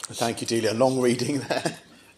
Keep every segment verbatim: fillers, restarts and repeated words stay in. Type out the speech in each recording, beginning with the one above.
Thank you, Delia. Long reading there.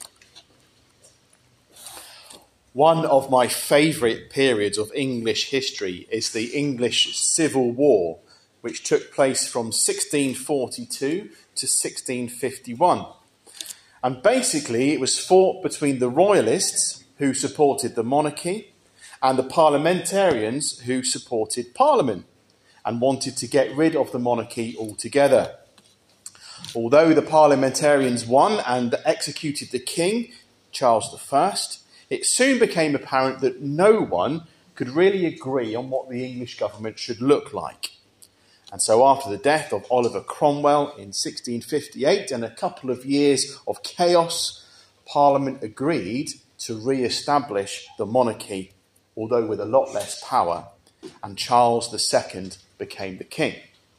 One of my favourite periods of English history is the English Civil War, which took place from sixteen forty-two to sixteen fifty-one. And basically, it was fought between the royalists, who supported the monarchy, and the parliamentarians, who supported Parliament and wanted to get rid of the monarchy altogether. Although the parliamentarians won and executed the king, Charles the First, it soon became apparent that no one could really agree on what the English government should look like. And so after the death of Oliver Cromwell in sixteen fifty-eight and a couple of years of chaos, Parliament agreed to re-establish the monarchy, although with a lot less power, and Charles the Second became the king.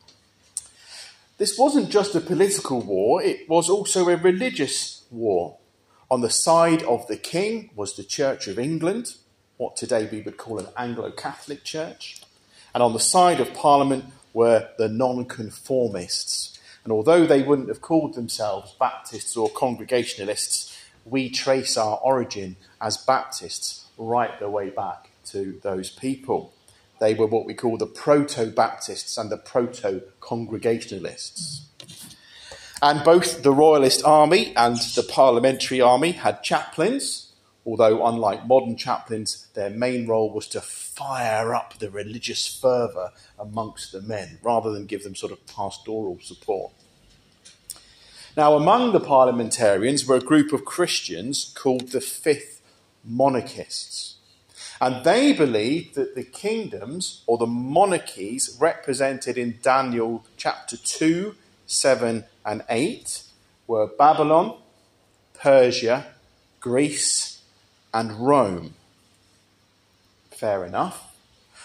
This wasn't just a political war, it was also a religious war. On the side of the king was the Church of England, what today we would call an Anglo-Catholic church. And on the side of Parliament were the nonconformists. And although they wouldn't have called themselves Baptists or Congregationalists, we trace our origin as Baptists right the way back to those people. They were what we call the proto-Baptists and the proto-Congregationalists. And both the Royalist army and the Parliamentary army had chaplains, although unlike modern chaplains, their main role was to fire up the religious fervour amongst the men, rather than give them sort of pastoral support. Now, among the parliamentarians were a group of Christians called the Fifth Monarchists. And they believed that the kingdoms, or the monarchies, represented in Daniel chapter two, seven and eight, were Babylon, Persia, Greece, and Rome. Fair enough.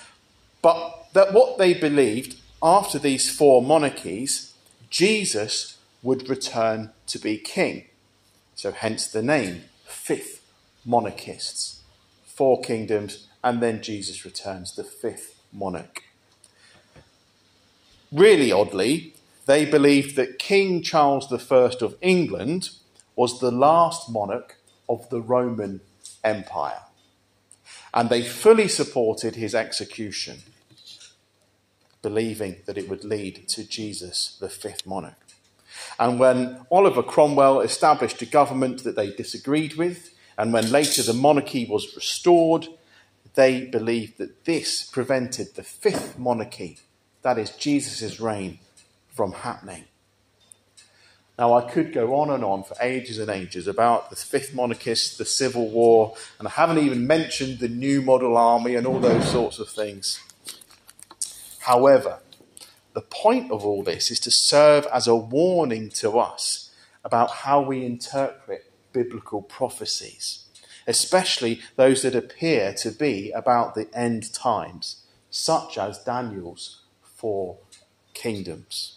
But that what they believed, after these four monarchies, Jesus would return to be king. So hence the name, Fifth Monarchists. Four kingdoms, and then Jesus returns, the fifth monarch. Really oddly, they believed that King Charles the First of England was the last monarch of the Roman Empire. And they fully supported his execution, believing that it would lead to Jesus, the fifth monarch. And when Oliver Cromwell established a government that they disagreed with, and when later the monarchy was restored, they believed that this prevented the fifth monarchy, that is Jesus' reign, from happening. Now, I could go on and on for ages and ages about the fifth monarchists, the Civil War, and I haven't even mentioned the New Model Army and all those sorts of things. However, the point of all this is to serve as a warning to us about how we interpret biblical prophecies, especially those that appear to be about the end times, such as Daniel's four kingdoms.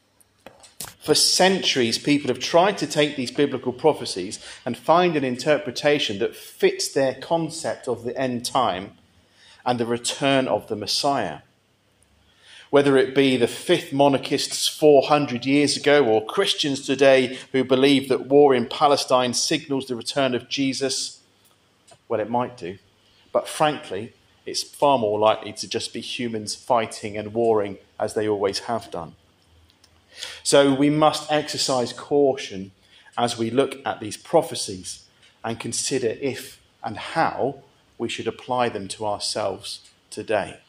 For centuries, people have tried to take these biblical prophecies and find an interpretation that fits their concept of the end time and the return of the Messiah. Whether it be the fifth monarchists four hundred years ago or Christians today who believe that war in Palestine signals the return of Jesus, well, it might do. But frankly, it's far more likely to just be humans fighting and warring as they always have done. So we must exercise caution as we look at these prophecies and consider if and how we should apply them to ourselves today.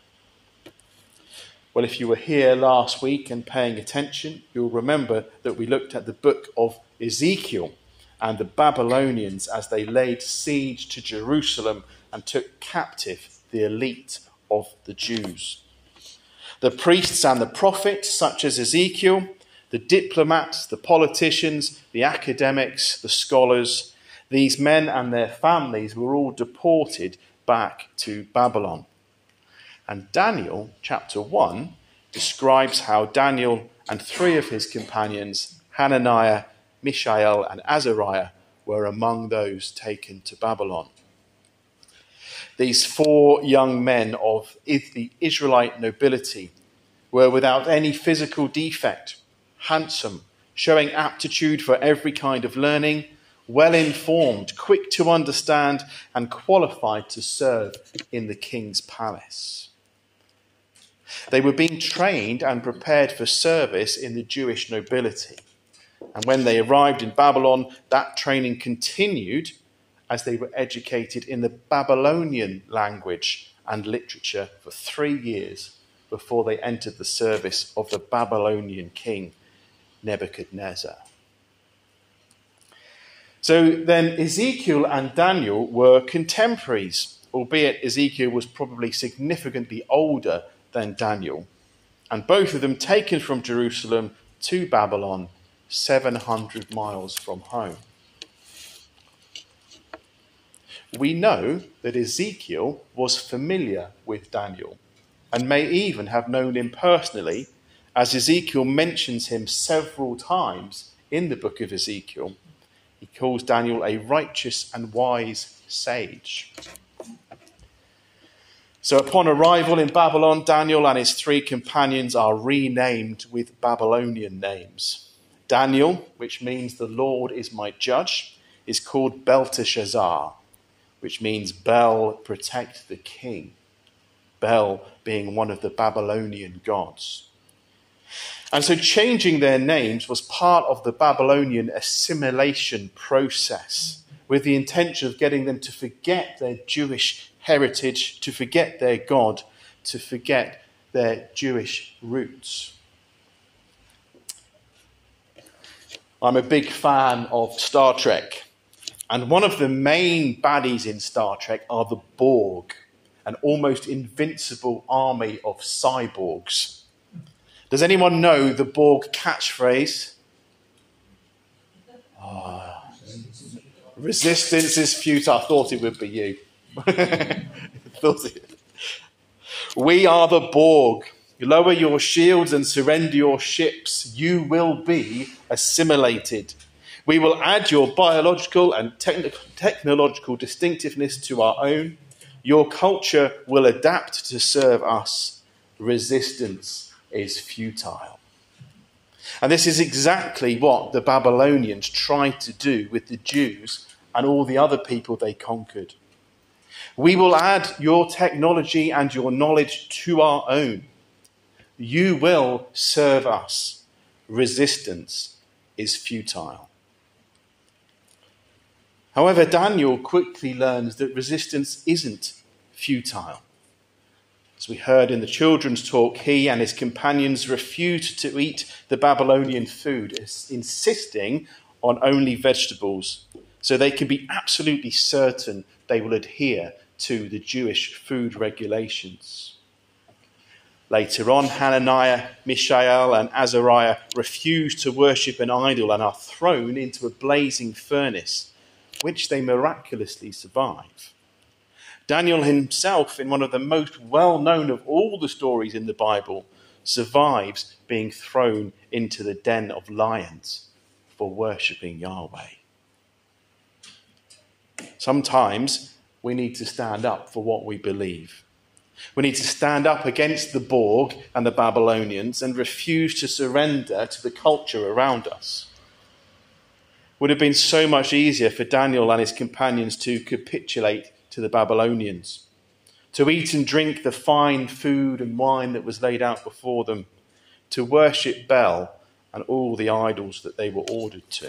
Well, if you were here last week and paying attention, you'll remember that we looked at the book of Ezekiel and the Babylonians as they laid siege to Jerusalem and took captive the elite of the Jews. The priests and the prophets, such as Ezekiel, the diplomats, the politicians, the academics, the scholars, these men and their families were all deported back to Babylon. And Daniel, chapter one, describes how Daniel and three of his companions, Hananiah, Mishael, and Azariah, were among those taken to Babylon. These four young men of the Israelite nobility were without any physical defect, handsome, showing aptitude for every kind of learning, well-informed, quick to understand, and qualified to serve in the king's palace. They were being trained and prepared for service in the Jewish nobility. And when they arrived in Babylon, that training continued as they were educated in the Babylonian language and literature for three years before they entered the service of the Babylonian king, Nebuchadnezzar. So then Ezekiel and Daniel were contemporaries, albeit Ezekiel was probably significantly older than Daniel, and both of them taken from Jerusalem to Babylon, seven hundred miles from home. We know that Ezekiel was familiar with Daniel and may even have known him personally, as Ezekiel mentions him several times in the book of Ezekiel. He calls Daniel a righteous and wise sage. So upon arrival in Babylon, Daniel and his three companions are renamed with Babylonian names. Daniel, which means the Lord is my judge, is called Belteshazzar, which means Bel, protect the king. Bel being one of the Babylonian gods. And so changing their names was part of the Babylonian assimilation process, with the intention of getting them to forget their Jewish heritage, to forget their God, to forget their Jewish roots. I'm a big fan of Star Trek. And one of the main baddies in Star Trek are the Borg, an almost invincible army of cyborgs. Does anyone know the Borg catchphrase? Oh, resistance is futile. I thought it would be you. Thought it. We are the Borg. Lower your shields and surrender your ships. You will be assimilated. We will add your biological and techn- technological distinctiveness to our own. Your culture will adapt to serve us. Resistance is futile. And this is exactly what the Babylonians tried to do with the Jews and all the other people they conquered. We will add your technology and your knowledge to our own. You will serve us. Resistance is futile. However, Daniel quickly learns that resistance isn't futile. As we heard in the children's talk, he and his companions refused to eat the Babylonian food, insisting on only vegetables, so they can be absolutely certain they will adhere to the Jewish food regulations. Later on, Hananiah, Mishael, and Azariah refuse to worship an idol and are thrown into a blazing furnace, which they miraculously survive. Daniel himself, in one of the most well-known of all the stories in the Bible, survives being thrown into the den of lions for worshipping Yahweh. Sometimes we need to stand up for what we believe. We need to stand up against the Borg and the Babylonians and refuse to surrender to the culture around us. It would have been so much easier for Daniel and his companions to capitulate to the Babylonians, to eat and drink the fine food and wine that was laid out before them, to worship Bel and all the idols that they were ordered to.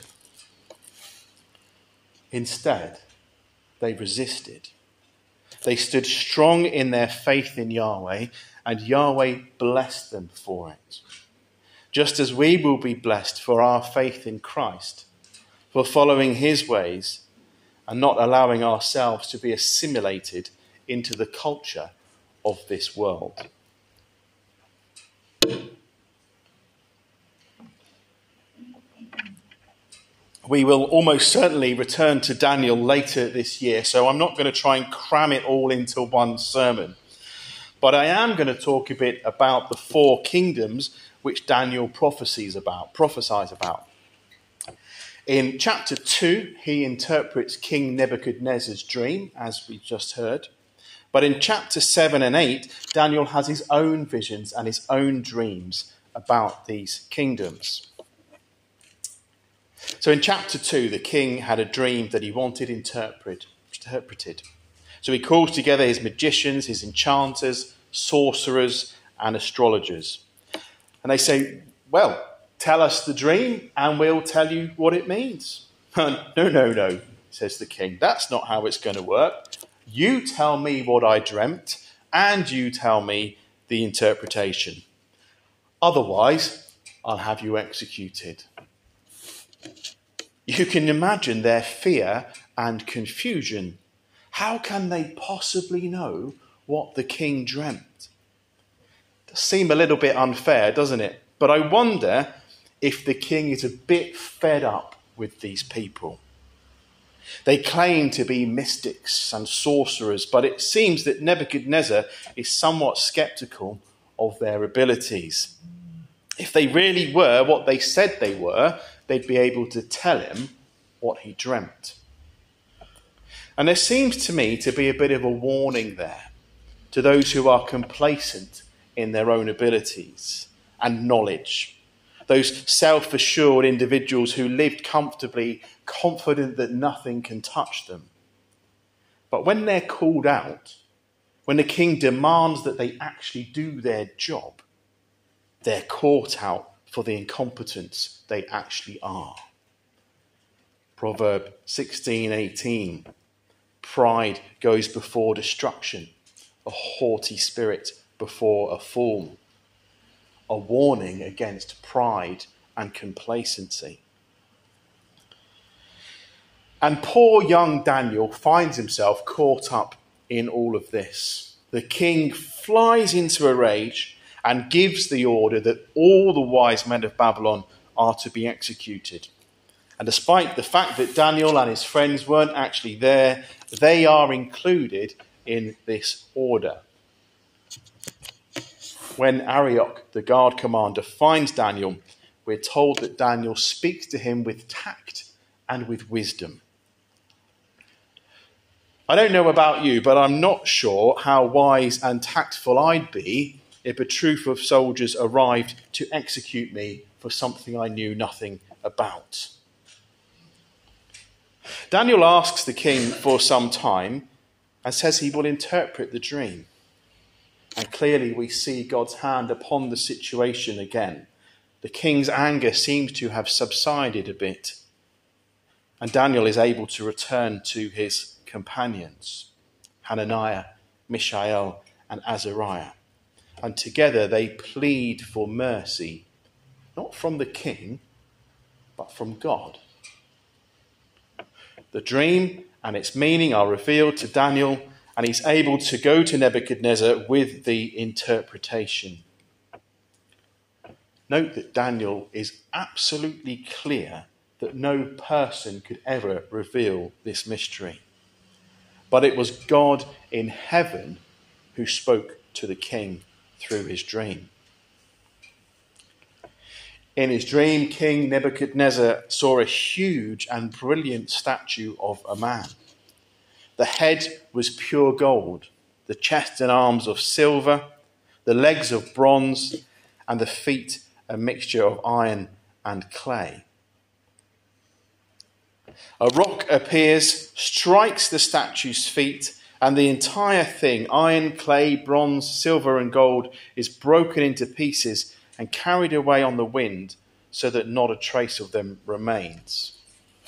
Instead, they resisted. They stood strong in their faith in Yahweh, and Yahweh blessed them for it. Just as we will be blessed for our faith in Christ, for following his ways and not allowing ourselves to be assimilated into the culture of this world. We will almost certainly return to Daniel later this year, so I'm not going to try and cram it all into one sermon. But I am going to talk a bit about the four kingdoms which Daniel prophesies about, prophesies about. In chapter two, he interprets King Nebuchadnezzar's dream, as we just heard. But in chapter seven and eight, Daniel has his own visions and his own dreams about these kingdoms. So in chapter two, the king had a dream that he wanted interpret, interpreted. So he calls together his magicians, his enchanters, sorcerers, and astrologers. And they say, well, tell us the dream and we'll tell you what it means. no, no, no, says the king. That's not how it's going to work. You tell me what I dreamt and you tell me the interpretation. Otherwise, I'll have you executed. You can imagine their fear and confusion. How can they possibly know what the king dreamt? It does seem a little bit unfair, doesn't it? But I wonder if the king is a bit fed up with these people. They claim to be mystics and sorcerers, but it seems that Nebuchadnezzar is somewhat sceptical of their abilities. If they really were what they said they were, they'd be able to tell him what he dreamt. And there seems to me to be a bit of a warning there to those who are complacent in their own abilities and knowledge. Those self-assured individuals who lived comfortably, confident that nothing can touch them. But when they're called out, when the king demands that they actually do their job, they're caught out for the incompetence they actually are. Proverb sixteen eighteen. Pride goes before destruction, a haughty spirit before a fall. A warning against pride and complacency. And poor young Daniel finds himself caught up in all of this. The king flies into a rage and gives the order that all the wise men of Babylon are to be executed. And despite the fact that Daniel and his friends weren't actually there, they are included in this order. When Arioch, the guard commander, finds Daniel, we're told that Daniel speaks to him with tact and with wisdom. I don't know about you, but I'm not sure how wise and tactful I'd be if a troop of soldiers arrived to execute me for something I knew nothing about. Daniel asks the king for some time and says he will interpret the dream. And clearly we see God's hand upon the situation again. The king's anger seems to have subsided a bit. And Daniel is able to return to his companions, Hananiah, Mishael, and Azariah. And together they plead for mercy, not from the king, but from God. The dream and its meaning are revealed to Daniel, and he's able to go to Nebuchadnezzar with the interpretation. Note that Daniel is absolutely clear that no person could ever reveal this mystery. But it was God in heaven who spoke to the king through his dream. In his dream, King Nebuchadnezzar saw a huge and brilliant statue of a man. The head was pure gold, the chest and arms of silver, the legs of bronze, and the feet a mixture of iron and clay. A rock appears, strikes the statue's feet, and the entire thing, iron, clay, bronze, silver, and gold, is broken into pieces and carried away on the wind so that not a trace of them remains.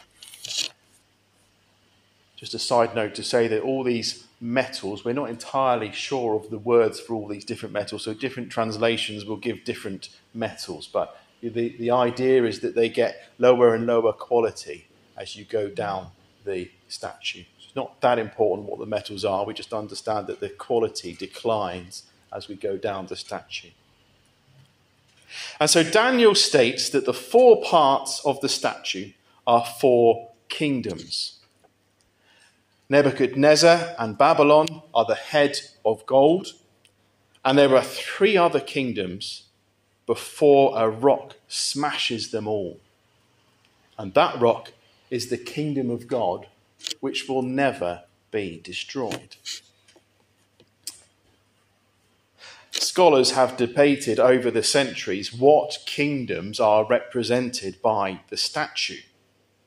Just a side note to say that all these metals, we're not entirely sure of the words for all these different metals, so different translations will give different metals, but the, the idea is that they get lower and lower quality as you go down the statue. It's not that important what the metals are, we just understand that the quality declines as we go down the statue. And so Daniel states that the four parts of the statue are four kingdoms. Nebuchadnezzar and Babylon are the head of gold, and there are three other kingdoms before a rock smashes them all. And that rock is the kingdom of God, which will never be destroyed. Scholars have debated over the centuries what kingdoms are represented by the statue.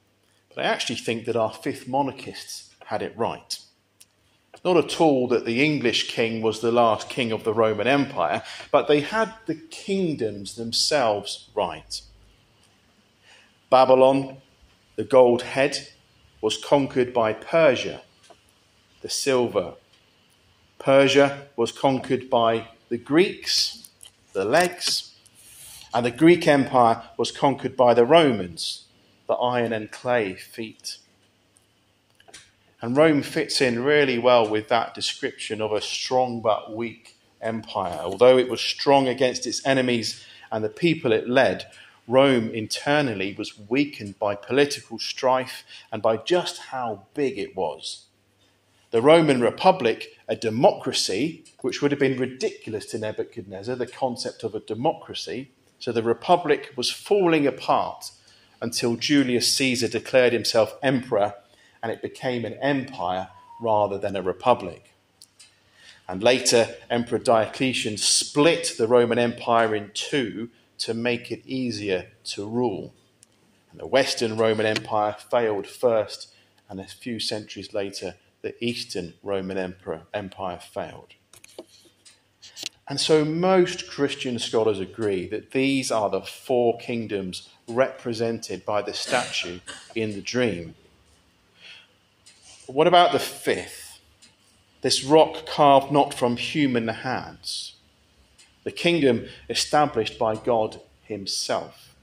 But I actually think that our fifth monarchists had it right. Not at all that the English king was the last king of the Roman Empire, but they had the kingdoms themselves right. Babylon, the gold head, was conquered by Persia, the silver. Persia was conquered by the Greeks, the legs, and the Greek Empire was conquered by the Romans, the iron and clay feet. And Rome fits in really well with that description of a strong but weak empire. Although it was strong against its enemies and the people it led, Rome internally was weakened by political strife and by just how big it was. The Roman Republic, a democracy, which would have been ridiculous to Nebuchadnezzar, the concept of a democracy. So the Republic was falling apart until Julius Caesar declared himself emperor, and it became an empire rather than a republic. And later, Emperor Diocletian split the Roman Empire in two to make it easier to rule. And the Western Roman Empire failed first, and a few centuries later, the Eastern Roman Emperor, Empire failed. And so most Christian scholars agree that these are the four kingdoms represented by the statue in the dream. But what about the fifth? This rock carved not from human hands. The kingdom established by God himself.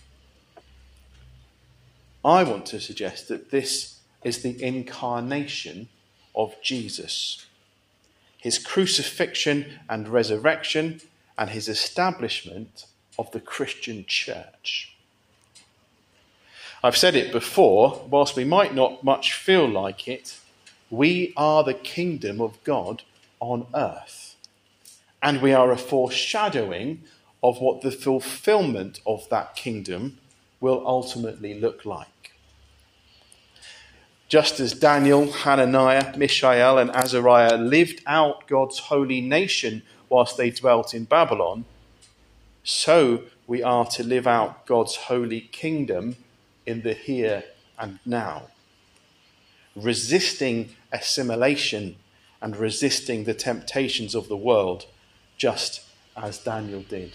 I want to suggest that this is the incarnation of Jesus. His crucifixion and resurrection and his establishment of the Christian church. I've said it before, whilst we might not much feel like it, we are the kingdom of God on earth. And we are a foreshadowing of what the fulfillment of that kingdom will ultimately look like. Just as Daniel, Hananiah, Mishael and Azariah lived out God's holy nation whilst they dwelt in Babylon, so we are to live out God's holy kingdom in the here and now, resisting assimilation and resisting the temptations of the world, just as Daniel did.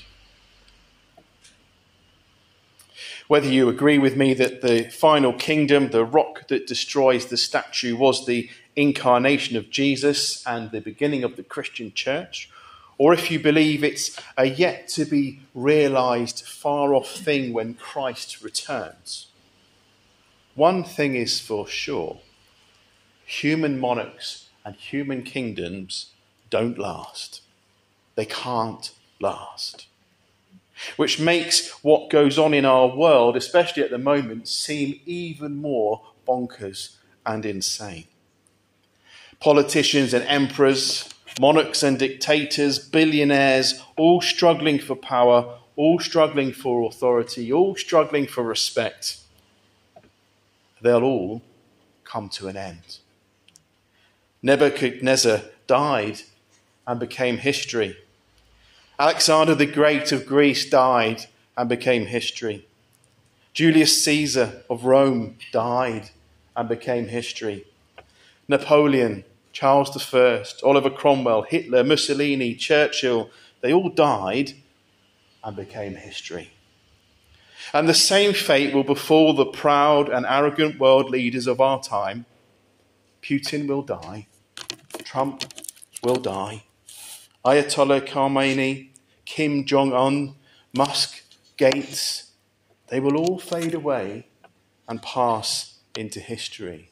Whether you agree with me that the final kingdom, the rock that destroys the statue, was the incarnation of Jesus and the beginning of the Christian church, or if you believe it's a yet to be realised far off thing when Christ returns, one thing is for sure: human monarchs and human kingdoms don't last. They can't last. Which makes what goes on in our world, especially at the moment, seem even more bonkers and insane. Politicians and emperors, monarchs and dictators, billionaires, all struggling for power, all struggling for authority, all struggling for respect. They'll all come to an end. Nebuchadnezzar died and became history. Alexander the Great of Greece died and became history. Julius Caesar of Rome died and became history. Napoleon, Charles the First, Oliver Cromwell, Hitler, Mussolini, Churchill, they all died and became history. And the same fate will befall the proud and arrogant world leaders of our time. Putin will die. Trump will die. Ayatollah Khamenei, Kim Jong-un, Musk, Gates, they will all fade away and pass into history.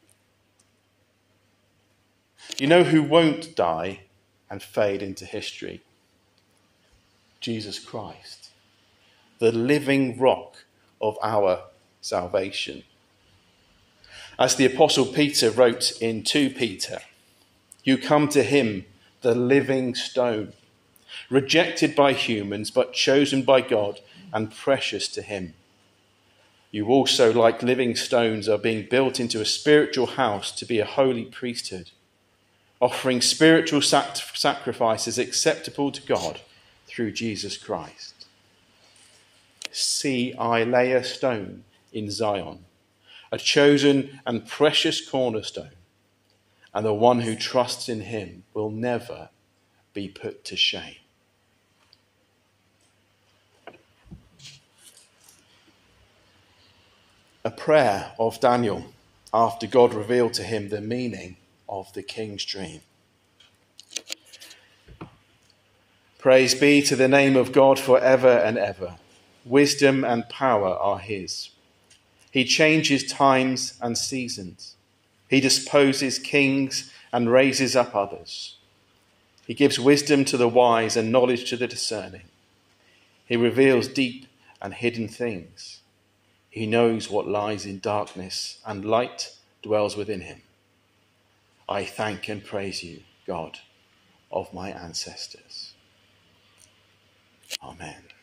You know who won't die and fade into history? Jesus Christ, the living rock of our salvation. As the Apostle Peter wrote in Second Peter, you come to him, the living stone, rejected by humans but chosen by God and precious to him. You also, like living stones, are being built into a spiritual house to be a holy priesthood, offering spiritual sac- sacrifices acceptable to God through Jesus Christ. See, I lay a stone in Zion, a a chosen and precious cornerstone, and the one who trusts in him will never be put to shame. A prayer of Daniel after God revealed to him the meaning of the king's dream. Praise be to the name of God forever and ever. Wisdom and power are his. He changes times and seasons. He disposes kings and raises up others. He gives wisdom to the wise and knowledge to the discerning. He reveals deep and hidden things. He knows what lies in darkness, and light dwells within him. I thank and praise you, God of my ancestors. Amen.